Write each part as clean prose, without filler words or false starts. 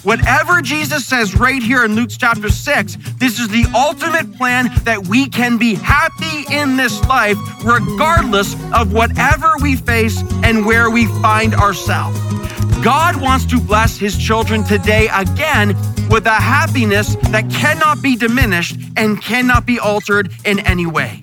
Whatever Jesus says right here in Luke chapter 6, this is the ultimate plan that we can be happy in this life regardless of whatever we face and where we find ourselves. God wants to bless his children today again with a happiness that cannot be diminished and cannot be altered in any way.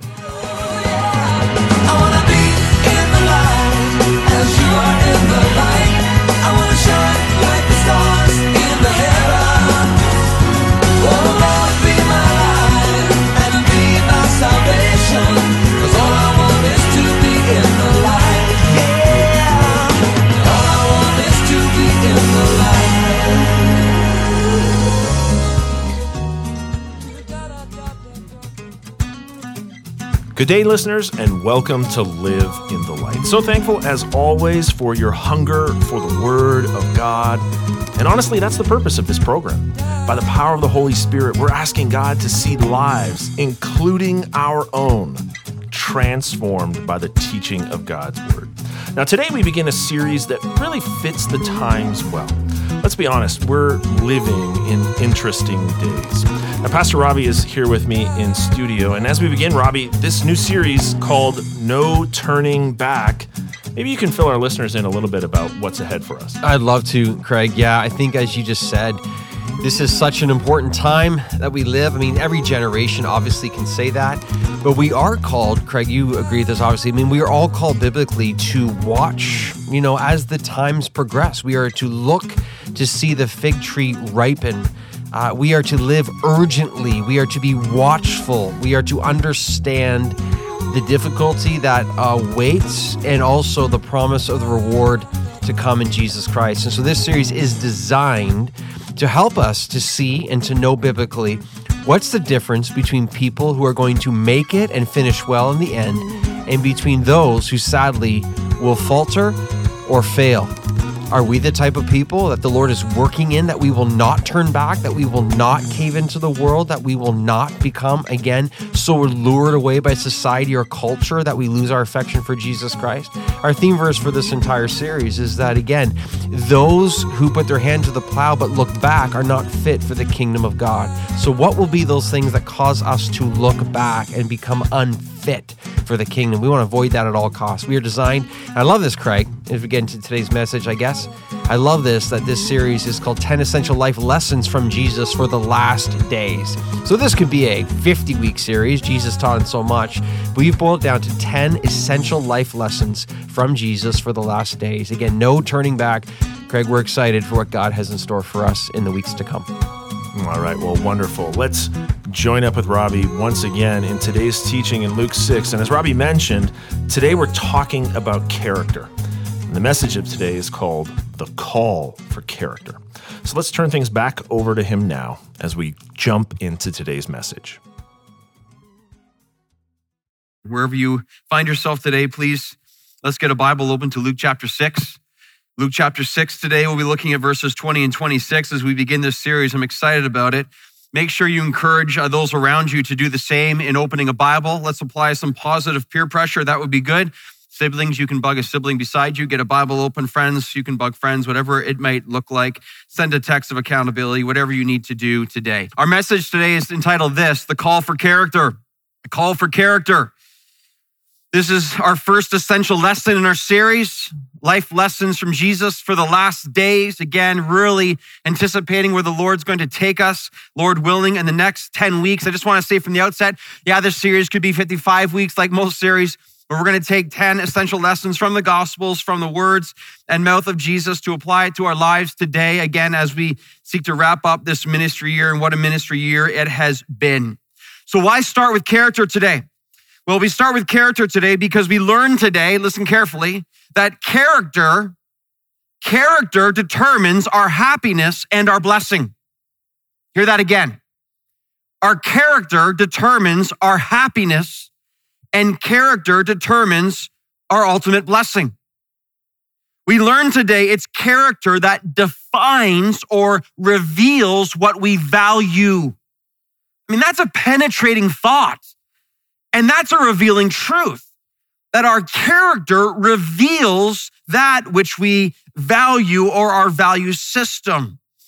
I wanna be in the light as you are in the light. I wanna shine like the stars in the heaven. Oh Lord, be my light and be my salvation. 'Cause all I want is to be in the light. Yeah. All I want is to be in the light. Good day, listeners, and welcome to Live in the Light. So thankful, as always, for your hunger for the Word of God. And honestly, that's the purpose of this program. By the power of the Holy Spirit, we're asking God to see lives, including our own, transformed by the teaching of God's Word. Now, today we begin a series that really fits the times well. Let's be honest, we're living in interesting days. Now, Pastor Robbie is here with me in studio, and as we begin, Robbie, this new series called No Turning Back, maybe you can fill our listeners in a little bit about what's ahead for us. I'd love to, Craig. Yeah, I think as you just said, this is such an important time that we live. I mean, every generation obviously can say that, but we are called, Craig, you agree with this obviously, I mean, we are all called biblically to watch, as the times progress. We are to look to see the fig tree ripen. We are to live urgently. We are to be watchful. We are to understand the difficulty that waits and also the promise of the reward to come in Jesus Christ. And so this series is designed to help us to see and to know biblically what's the difference between people who are going to make it and finish well in the end and between those who sadly will falter or fail. Are we the type of people that the Lord is working in, that we will not turn back, that we will not cave into the world, that we will not become, again, so lured away by society or culture that we lose our affection for Jesus Christ? Our theme verse for this entire series is that, again, those who put their hand to the plow but look back are not fit for the kingdom of God. So what will be those things that cause us to look back and become unfit for the kingdom? We want to avoid that at all costs. We are designed, and I love this, Craig, if we get into today's message, I guess. I love that this series is called 10 Essential Life Lessons from Jesus for the Last Days. So this could be a 50-week series. Jesus taught so much. But we've boiled it down to 10 essential life lessons from Jesus for the last days. Again, no turning back. Craig, we're excited for what God has in store for us in the weeks to come. All right, well, wonderful. Let's join up with Robbie once again in today's teaching in Luke 6. And as Robbie mentioned, today we're talking about character. And the message of today is called The Call for Character. So let's turn things back over to him now as we jump into today's message. Wherever you find yourself today, please, let's get a Bible open to Luke chapter 6. Luke chapter 6 today, we'll be looking at verses 20 and 26 as we begin this series. I'm excited about it. Make sure you encourage those around you to do the same in opening a Bible. Let's apply some positive peer pressure. That would be good. Siblings, you can bug a sibling beside you. Get a Bible open. Friends, you can bug friends, whatever it might look like. Send a text of accountability, whatever you need to do today. Our message today is entitled The Call for Character. The Call for Character. This is our first essential lesson in our series, Life Lessons from Jesus for the Last Days. Again, really anticipating where the Lord's going to take us, Lord willing, in the next 10 weeks. I just want to say from the outset, this series could be 55 weeks like most series, but we're going to take 10 essential lessons from the Gospels, from the words and mouth of Jesus to apply it to our lives today, again, as we seek to wrap up this ministry year, and what a ministry year it has been. So why start with character today? Well, we start with character today because we learn today, listen carefully, that character determines our happiness and our blessing. Hear that again. Our character determines our happiness, and character determines our ultimate blessing. We learn today it's character that defines or reveals what we value. I mean, that's a penetrating thought. And that's a revealing truth, that our character reveals that which we value or our value system.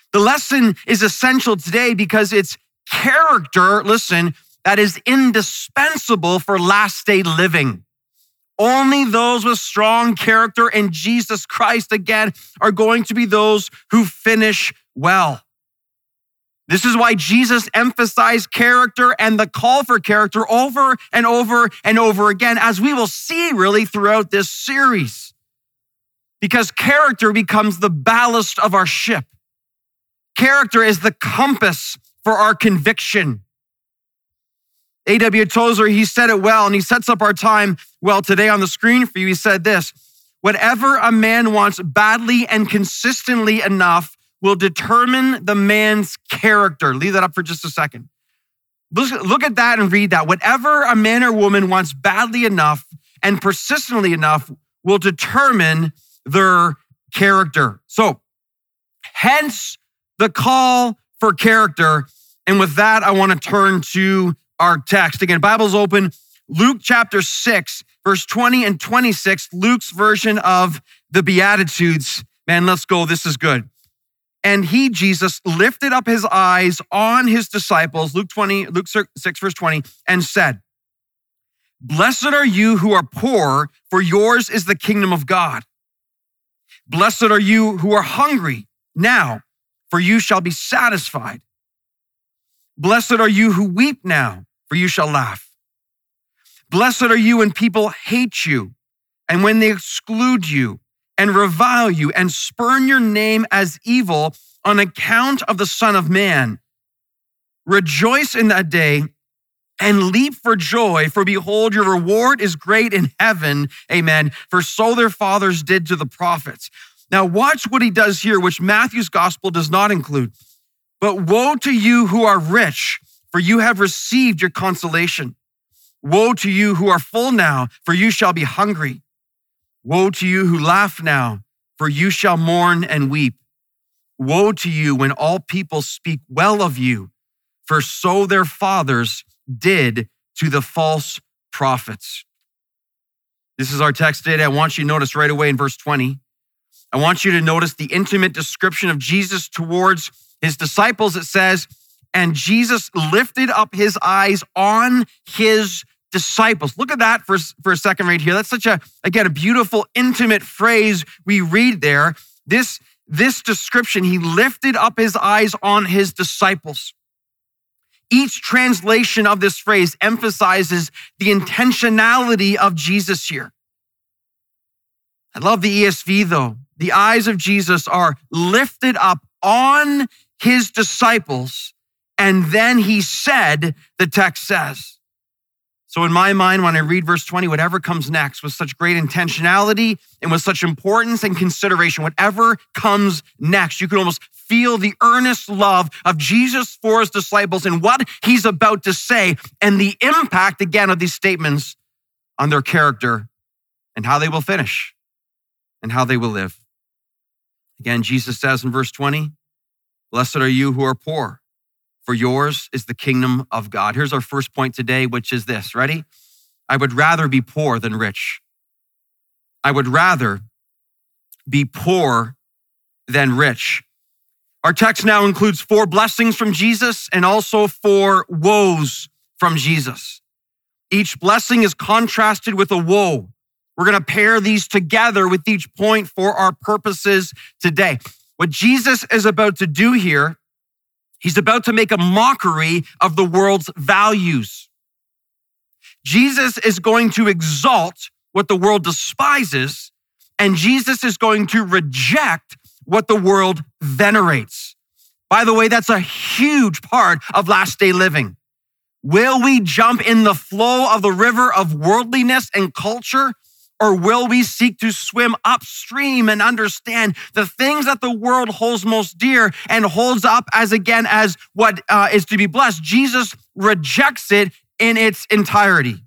The lesson is essential today because it's character, listen, that is indispensable for last day living. Only those with strong character in Jesus Christ, again, are going to be those who finish well. This is why Jesus emphasized character and the call for character over and over and over again, as we will see really throughout this series. Because character becomes the ballast of our ship. Character is the compass for our conviction. A.W. Tozer, he said it well, and he sets up our time well today on the screen for you. He said this: whatever a man wants badly and consistently enough will determine the man's character. Leave that up for just a second. Look at that and read that. Whatever a man or woman wants badly enough and persistently enough will determine their character. So, hence the call for character. And with that, I want to turn to our text. Again, Bible's open. Luke chapter 6, verse 20 and 26, Luke's version of the Beatitudes. Man, let's go. This is good. And he, Jesus, lifted up his eyes on his disciples, Luke 6, verse 20, and said, "Blessed are you who are poor, for yours is the kingdom of God. Blessed are you who are hungry now, for you shall be satisfied. Blessed are you who weep now, for you shall laugh. Blessed are you when people hate you, and when they exclude you, and revile you, and spurn your name as evil on account of the Son of Man. Rejoice in that day and leap for joy, for behold, your reward is great in heaven." Amen. "For so their fathers did to the prophets." Now watch what he does here, which Matthew's gospel does not include. "But woe to you who are rich, for you have received your consolation. Woe to you who are full now, for you shall be hungry. Woe to you who laugh now, for you shall mourn and weep. Woe to you when all people speak well of you, for so their fathers did to the false prophets." This is our text today. I want you to notice right away in verse 20. I want you to notice the intimate description of Jesus towards his disciples. It says, "And Jesus lifted up his eyes on his disciples." Look at that for a second right here. That's such a beautiful, intimate phrase we read there. This description, he lifted up his eyes on his disciples. Each translation of this phrase emphasizes the intentionality of Jesus here. I love the ESV though. The eyes of Jesus are lifted up on his disciples, and then he said, the text says. So in my mind, when I read verse 20, whatever comes next with such great intentionality and with such importance and consideration, whatever comes next, you can almost feel the earnest love of Jesus for his disciples and what he's about to say and the impact, again, of these statements on their character and how they will finish and how they will live. Again, Jesus says in verse 20, "Blessed are you who are poor, for yours is the kingdom of God." Here's our first point today, which is this. Ready? I would rather be poor than rich. I would rather be poor than rich. Our text now includes 4 blessings from Jesus and also 4 woes from Jesus. Each blessing is contrasted with a woe. We're going to pair these together with each point for our purposes today. What Jesus is about to do here, he's about to make a mockery of the world's values. Jesus is going to exalt what the world despises, and Jesus is going to reject what the world venerates. By the way, that's a huge part of last day living. Will we jump in the flow of the river of worldliness and culture, or will we seek to swim upstream and understand the things that the world holds most dear and holds up as what is to be blessed? Jesus rejects it in its entirety.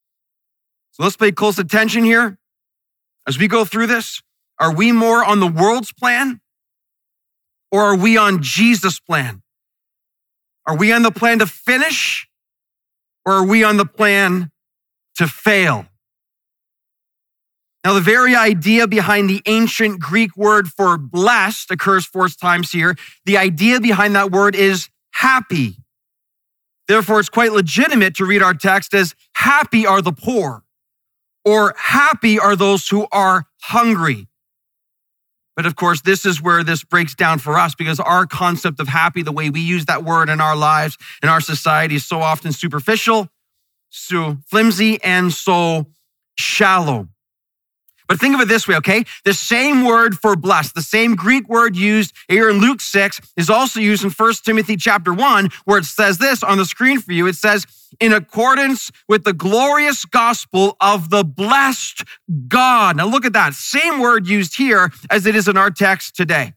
So let's pay close attention here. As we go through this, are we more on the world's plan or are we on Jesus' plan? Are we on the plan to finish or are we on the plan to fail? Now, the very idea behind the ancient Greek word for blessed occurs 4 times here. The idea behind that word is happy. Therefore, it's quite legitimate to read our text as happy are the poor, or happy are those who are hungry. But of course, this is where this breaks down for us, because our concept of happy, the way we use that word in our lives, in our society, is so often superficial, so flimsy, and so shallow. But think of it this way, okay? The same word for blessed, the same Greek word used here in Luke 6 is also used in 1 Timothy chapter 1, where it says this on the screen for you. It says, in accordance with the glorious gospel of the blessed God. Now look at that. Same word used here as it is in our text today.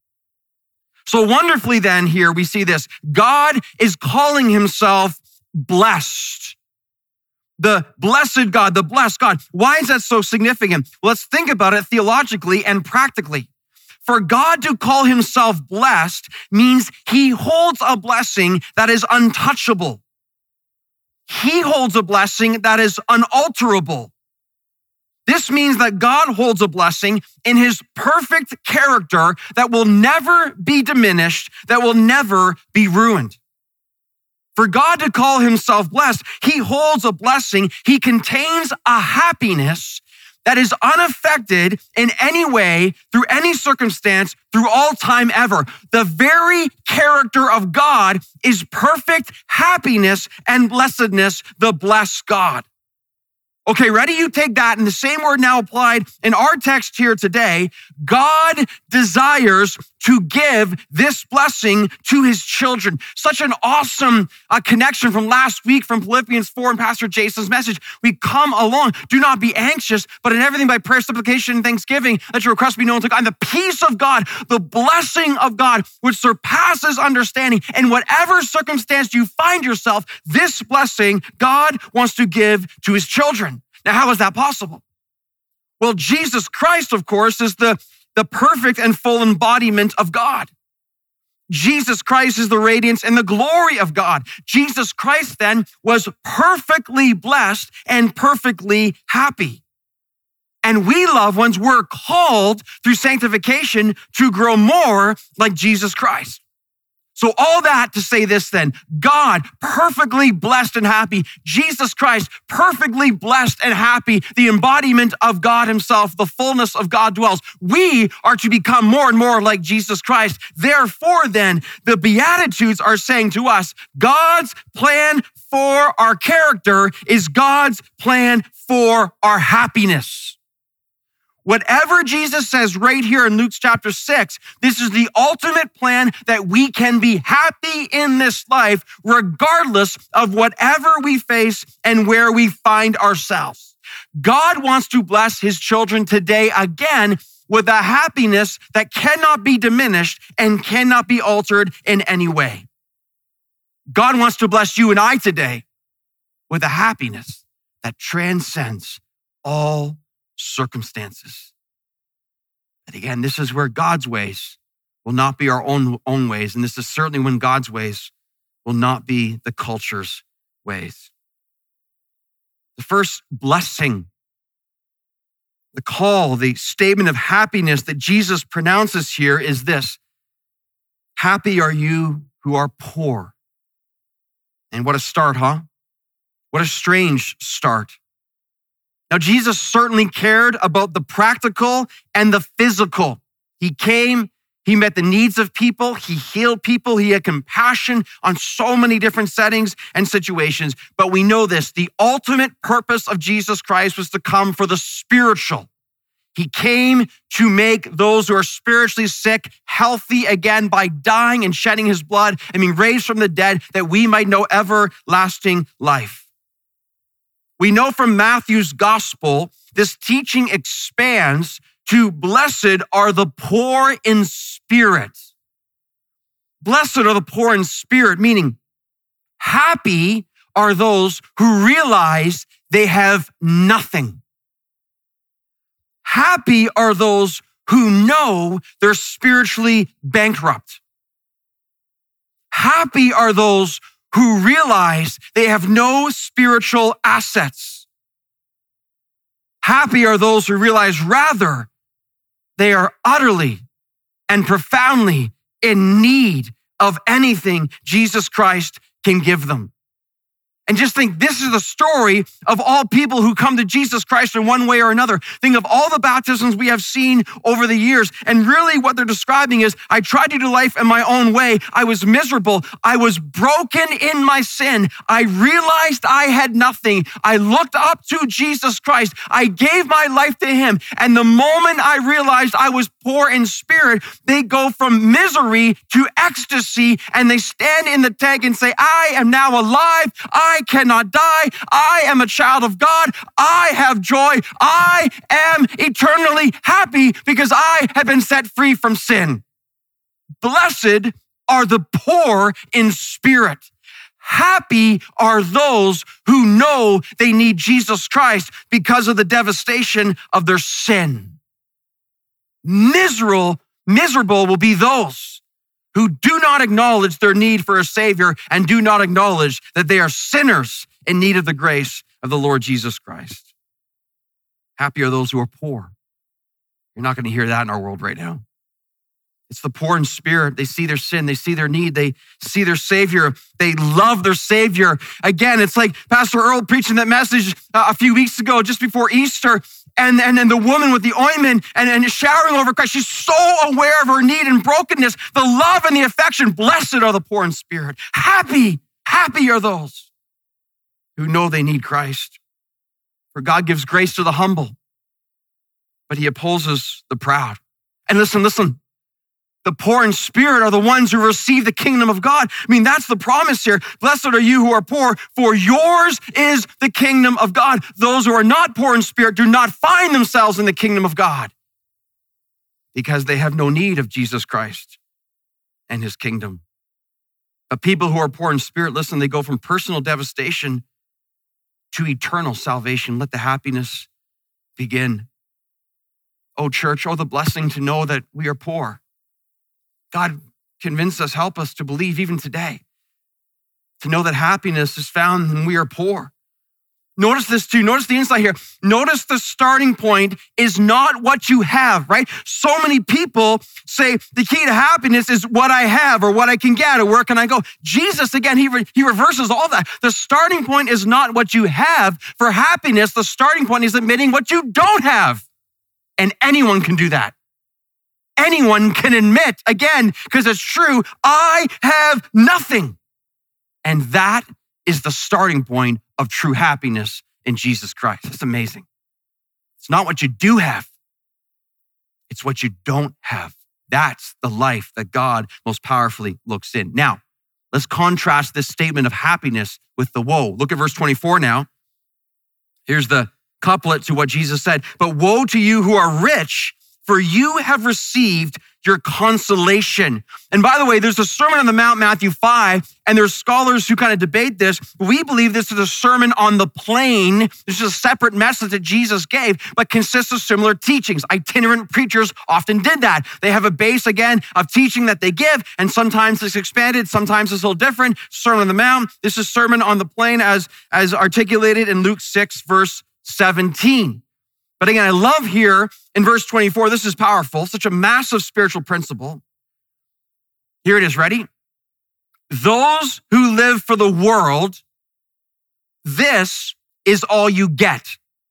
So wonderfully then here we see this. God is calling himself blessed. The blessed God, the blessed God. Why is that so significant? Let's think about it theologically and practically. For God to call himself blessed means he holds a blessing that is untouchable. He holds a blessing that is unalterable. This means that God holds a blessing in his perfect character that will never be diminished, that will never be ruined. For God to call himself blessed, he holds a blessing. He contains a happiness that is unaffected in any way, through any circumstance, through all time ever. The very character of God is perfect happiness and blessedness, the blessed God. Okay, ready? You take that, and the same word now applied in our text here today. God desires to give this blessing to his children. Such an awesome connection from last week from Philippians 4 and Pastor Jason's message. We come along. Do not be anxious, but in everything by prayer, supplication, and thanksgiving, let your requests be known to God. And the peace of God, the blessing of God, which surpasses understanding. In whatever circumstance you find yourself, this blessing God wants to give to his children. Now, how is that possible? Well, Jesus Christ, of course, is the perfect and full embodiment of God. Jesus Christ is the radiance and the glory of God. Jesus Christ then was perfectly blessed and perfectly happy. And we, loved ones, were called through sanctification to grow more like Jesus Christ. So all that to say this then, God perfectly blessed and happy, Jesus Christ perfectly blessed and happy, the embodiment of God himself, the fullness of God dwells. We are to become more and more like Jesus Christ. Therefore then, the Beatitudes are saying to us, God's plan for our character is God's plan for our happiness. Whatever Jesus says right here in Luke chapter 6, this is the ultimate plan that we can be happy in this life, regardless of whatever we face and where we find ourselves. God wants to bless his children today again with a happiness that cannot be diminished and cannot be altered in any way. God wants to bless you and I today with a happiness that transcends all circumstances. And again, this is where God's ways will not be our own ways. And this is certainly when God's ways will not be the culture's ways. The first blessing, the call, the statement of happiness that Jesus pronounces here is this: happy are you who are poor. And what a start, huh? What a strange start. Now, Jesus certainly cared about the practical and the physical. He came, he met the needs of people, he healed people, he had compassion on so many different settings and situations. But we know this, the ultimate purpose of Jesus Christ was to come for the spiritual. He came to make those who are spiritually sick healthy again by dying and shedding his blood and being raised from the dead, that we might know everlasting life. We know from Matthew's gospel, this teaching expands to blessed are the poor in spirit. Blessed are the poor in spirit, meaning happy are those who realize they have nothing. Happy are those who know they're spiritually bankrupt. Happy are those who realize they have no spiritual assets. Happy are those who realize rather they are utterly and profoundly in need of anything Jesus Christ can give them. And just think, this is the story of all people who come to Jesus Christ in one way or another. Think of all the baptisms we have seen over the years. And really what they're describing is, I tried to do life in my own way. I was miserable. I was broken in my sin. I realized I had nothing. I looked up to Jesus Christ. I gave my life to him. And the moment I realized I was poor in spirit, they go from misery to ecstasy, and they stand in the tank and say, I am now alive. I cannot die. I am a child of God. I have joy. I am eternally happy because I have been set free from sin. Blessed are the poor in spirit. Happy are those who know they need Jesus Christ because of the devastation of their sin. Miserable will be those who do not acknowledge their need for a Savior and do not acknowledge that they are sinners in need of the grace of the Lord Jesus Christ. Happy are those who are poor. You're not going to hear that in our world right now. It's the poor in spirit. They see their sin. They see their need. They see their Savior. They love their Savior. Again, it's like Pastor Earl preaching that message a few weeks ago, just before Easter. And the woman with the ointment and showering over Christ, she's so aware of her need and brokenness, the love and the affection. Blessed are the poor in spirit. Happy are those who know they need Christ. For God gives grace to the humble, but he opposes the proud. And listen, the poor in spirit are the ones who receive the kingdom of God. I mean, that's the promise here. Blessed are you who are poor, for yours is the kingdom of God. Those who are not poor in spirit do not find themselves in the kingdom of God because they have no need of Jesus Christ and his kingdom. But people who are poor in spirit, listen, they go from personal devastation to eternal salvation. Let the happiness begin. Oh, church, oh, the blessing to know that we are poor. God, convince us, help us to believe even today, to know that happiness is found when we are poor. Notice this too. Notice the insight here. Notice the starting point is not what you have, right? So many people say the key to happiness is what I have or what I can get or where can I go. Jesus, again, he reverses all that. The starting point is not what you have for happiness. The starting point is admitting what you don't have. And anyone can do that. Anyone can admit, again, because it's true, I have nothing. And that is the starting point of true happiness in Jesus Christ. It's amazing. It's not what you do have. It's what you don't have. That's the life that God most powerfully looks in. Now, let's contrast this statement of happiness with the woe. Look at verse 24 now. Here's the couplet to what Jesus said. But woe to you who are rich, for you have received your consolation. And by the way, there's a Sermon on the Mount, Matthew 5, and there's scholars who kind of debate this. We believe this is a Sermon on the Plain. This is a separate message that Jesus gave, but consists of similar teachings. Itinerant preachers often did that. They have a base, again, of teaching that they give, and sometimes it's expanded, sometimes it's a little different. Sermon on the Mount. This is Sermon on the Plain as articulated in Luke 6, verse 17. But again, I love here in verse 24, this is powerful, such a massive spiritual principle. Here it is, ready? Those who live for the world, this is all you get.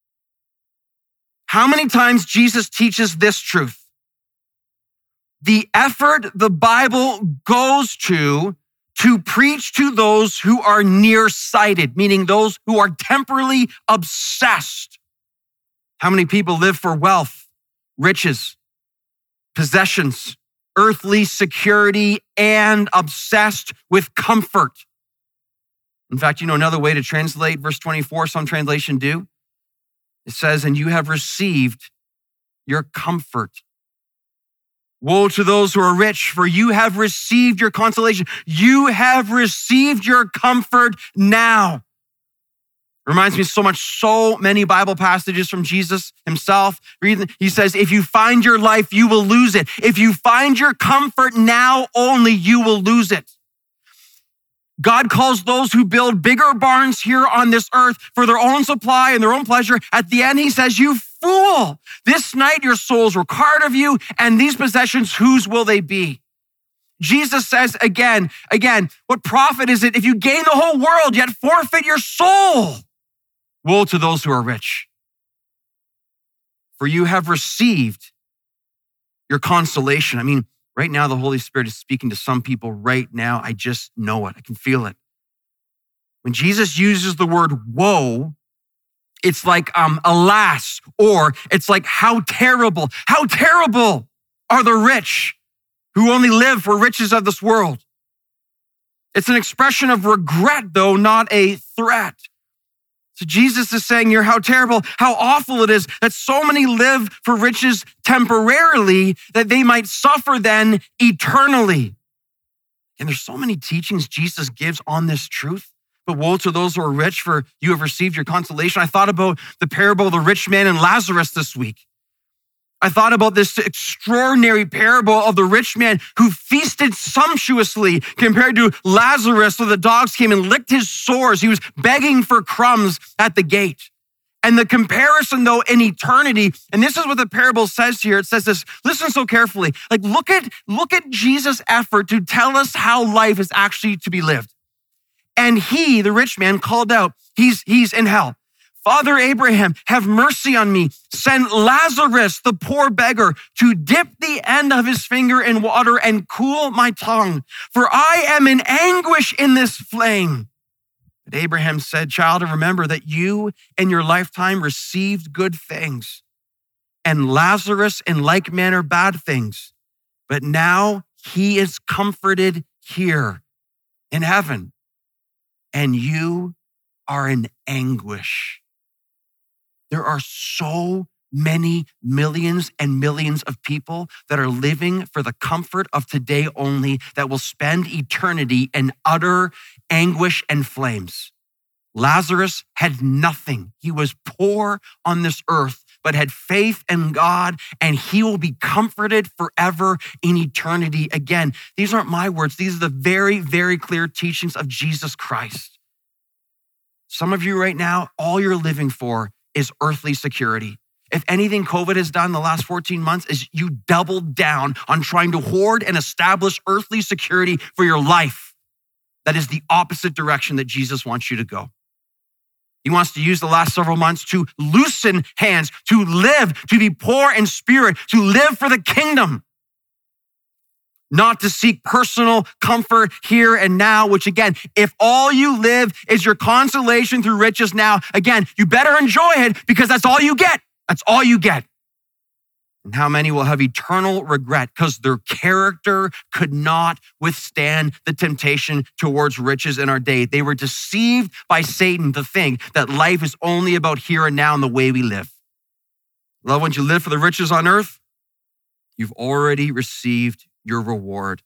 How many times Jesus teaches this truth? The effort the Bible goes to preach to those who are nearsighted, meaning those who are temporally obsessed. How many people live for wealth, riches, possessions, earthly security, and obsessed with comfort? In fact, another way to translate verse 24, some translation do. It says, and you have received your comfort. Woe to those who are rich, for you have received your consolation. You have received your comfort now. Reminds me so many Bible passages from Jesus himself. He says, if you find your life, you will lose it. If you find your comfort now only, you will lose it. God calls those who build bigger barns here on this earth for their own supply and their own pleasure. At the end, he says, you fool, this night your souls required of you, and these possessions, whose will they be? Jesus says again, what profit is it if you gain the whole world yet forfeit your soul? Woe to those who are rich, for you have received your consolation. I mean, right now the Holy Spirit is speaking to some people right now. I just know it. I can feel it. When Jesus uses the word woe, it's like alas, or it's like how terrible are the rich who only live for riches of this world. It's an expression of regret, though, not a threat. So Jesus is saying here how terrible, how awful it is that so many live for riches temporarily that they might suffer then eternally. And there's so many teachings Jesus gives on this truth. But woe to those who are rich, for you have received your consolation. I thought about the parable of the rich man and Lazarus this week. I thought about this extraordinary parable of the rich man who feasted sumptuously compared to Lazarus, so the dogs came and licked his sores. He was begging for crumbs at the gate. And the comparison, though, in eternity, and this is what the parable says here. It says this, listen so carefully. Like, look at Jesus' effort to tell us how life is actually to be lived. And he, the rich man, called out, he's in hell. Father Abraham, have mercy on me. Send Lazarus, the poor beggar, to dip the end of his finger in water and cool my tongue, for I am in anguish in this flame. But Abraham said, child, remember that you in your lifetime received good things, and Lazarus in like manner bad things. But now he is comforted here in heaven, and you are in anguish. There are so many millions and millions of people that are living for the comfort of today only, that will spend eternity in utter anguish and flames. Lazarus had nothing. He was poor on this earth, but had faith in God, and he will be comforted forever in eternity. Again, these aren't my words. These are the very, very clear teachings of Jesus Christ. Some of you right now, all you're living for is earthly security. If anything COVID has done the last 14 months is you doubled down on trying to hoard and establish earthly security for your life. That is the opposite direction that Jesus wants you to go. He wants to use the last several months to loosen hands, to live, to be poor in spirit, to live for the kingdom. Not to seek personal comfort here and now, which again, if all you live is your consolation through riches now, again, you better enjoy it because that's all you get. That's all you get. And how many will have eternal regret because their character could not withstand the temptation towards riches in our day. They were deceived by Satan to think that life is only about here and now and the way we live. Loved ones, you live for the riches on earth, you've already received your reward.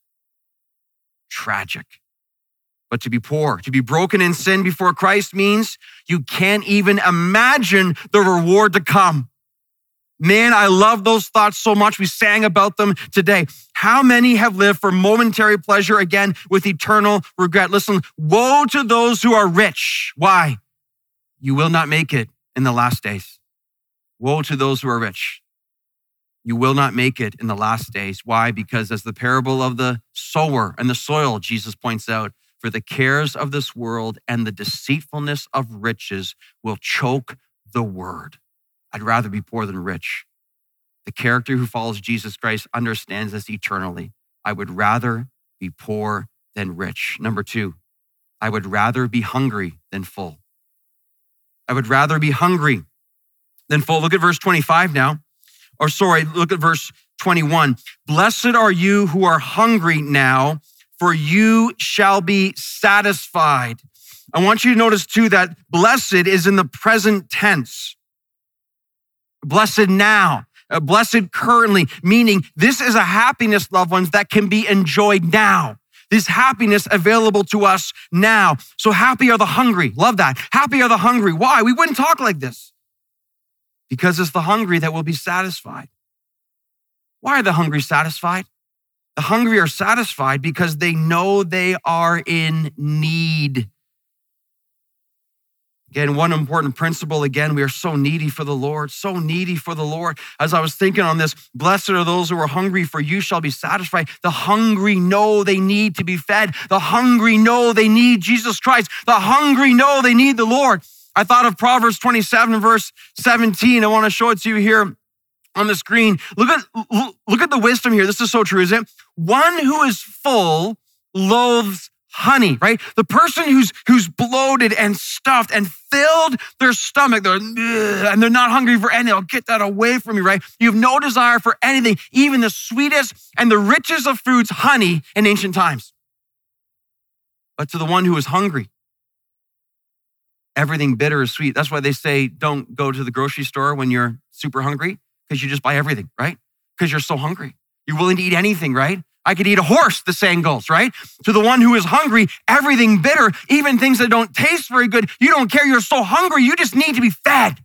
Tragic. But to be poor, to be broken in sin before Christ means you can't even imagine the reward to come. Man, I love those thoughts so much. We sang about them today. How many have lived for momentary pleasure, again, with eternal regret? Listen, woe to those who are rich. Why? You will not make it in the last days. Woe to those who are rich. You will not make it in the last days. Why? Because as the parable of the sower and the soil, Jesus points out, for the cares of this world and the deceitfulness of riches will choke the word. I'd rather be poor than rich. The character who follows Jesus Christ understands this eternally. I would rather be poor than rich. Number two, I would rather be hungry than full. I would rather be hungry than full. Look at verse 25 now. Look at verse 21. Blessed are you who are hungry now, for you shall be satisfied. I want you to notice too that blessed is in the present tense. Blessed now, blessed currently, meaning this is a happiness, loved ones, that can be enjoyed now. This happiness available to us now. So happy are the hungry. Love that. Happy are the hungry. Why? We wouldn't talk like this. Because it's the hungry that will be satisfied. Why are the hungry satisfied? The hungry are satisfied because they know they are in need. Again, one important principle, again, we are so needy for the Lord, so needy for the Lord. As I was thinking on this, blessed are those who are hungry, for you shall be satisfied. The hungry know they need to be fed. The hungry know they need Jesus Christ. The hungry know they need the Lord. I thought of Proverbs 27, verse 17. I want to show it to you here on the screen. Look at the wisdom here. This is so true, isn't it? One who is full loathes honey, right? The person who's bloated and stuffed and filled their stomach, and they're not hungry for anything. I'll get that away from you, right? You have no desire for anything, even the sweetest and the richest of foods, honey, in ancient times. But to the one who is hungry, everything bitter is sweet. That's why they say don't go to the grocery store when you're super hungry, because you just buy everything, right? Because you're so hungry. You're willing to eat anything, right? I could eat a horse, the saying goes, right? To the one who is hungry, everything bitter, even things that don't taste very good, you don't care. You're so hungry, you just need to be fed.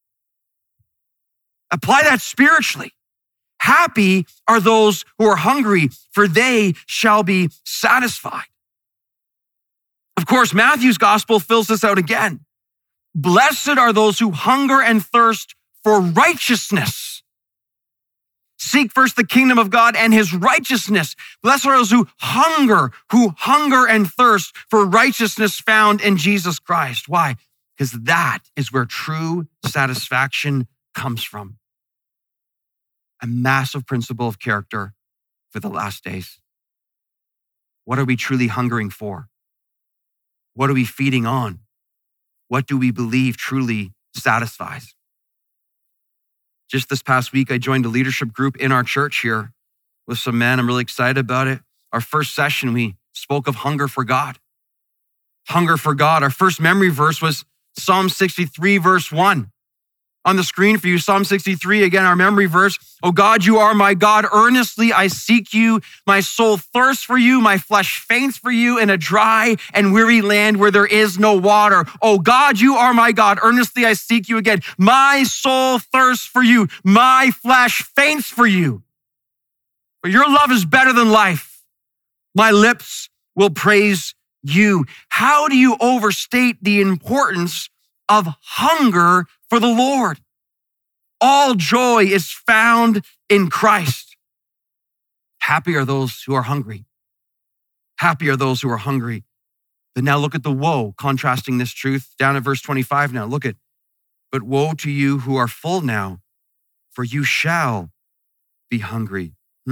Apply that spiritually. Happy are those who are hungry, for they shall be satisfied. Of course, Matthew's gospel fills this out again. Blessed are those who hunger and thirst for righteousness. Seek first the kingdom of God and his righteousness. Blessed are those who hunger and thirst for righteousness found in Jesus Christ. Why? Because that is where true satisfaction comes from. A massive principle of character for the last days. What are we truly hungering for? What are we feeding on? What do we believe truly satisfies? Just this past week, I joined a leadership group in our church here with some men. I'm really excited about it. Our first session, we spoke of hunger for God. Hunger for God. Our first memory verse was Psalm 63, verse 1. On the screen for you, Psalm 63, again, our memory verse. Oh God, you are my God. Earnestly I seek you. My soul thirsts for you. My flesh faints for you in a dry and weary land where there is no water. Oh God, you are my God. Earnestly I seek you again. My soul thirsts for you. My flesh faints for you. For your love is better than life. My lips will praise you. How do you overstate the importance of hunger for the Lord? All joy is found in Christ. Happy are those who are hungry. Happy are those who are hungry. But now look at the woe, contrasting this truth. Down at verse 25 now, look at, but woe to you who are full now, for you shall be hungry.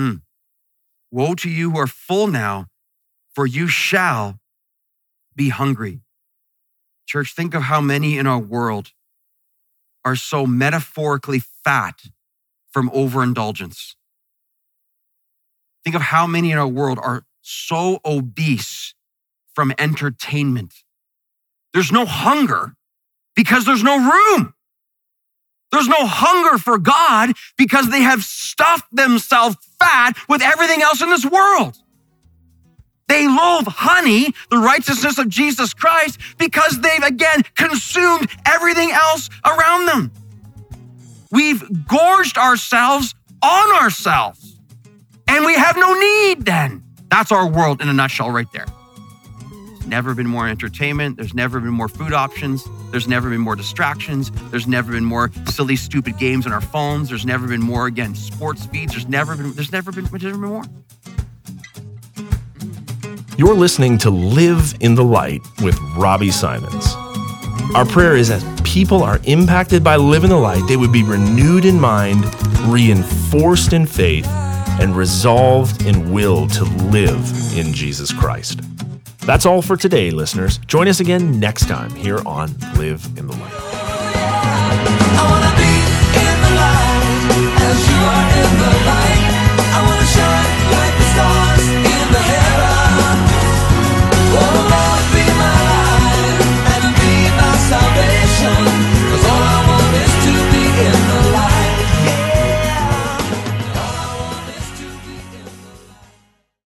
Woe to you who are full now, for you shall be hungry. Church, think of how many in our world are so metaphorically fat from overindulgence. Think of how many in our world are so obese from entertainment. There's no hunger because there's no room. There's no hunger for God because they have stuffed themselves fat with everything else in this world. They loathe honey, the righteousness of Jesus Christ, because they've, again, consumed everything else around them. We've gorged ourselves on ourselves, and we have no need then. That's our world in a nutshell right there. There's never been more entertainment. There's never been more food options. There's never been more distractions. There's never been more silly, stupid games on our phones. There's never been more, again, sports feeds. There's never been more. You're listening to Live in the Light with Robbie Simons. Our prayer is as people are impacted by Live in the Light, they would be renewed in mind, reinforced in faith, and resolved in will to live in Jesus Christ. That's all for today, listeners. Join us again next time here on Live in the Light.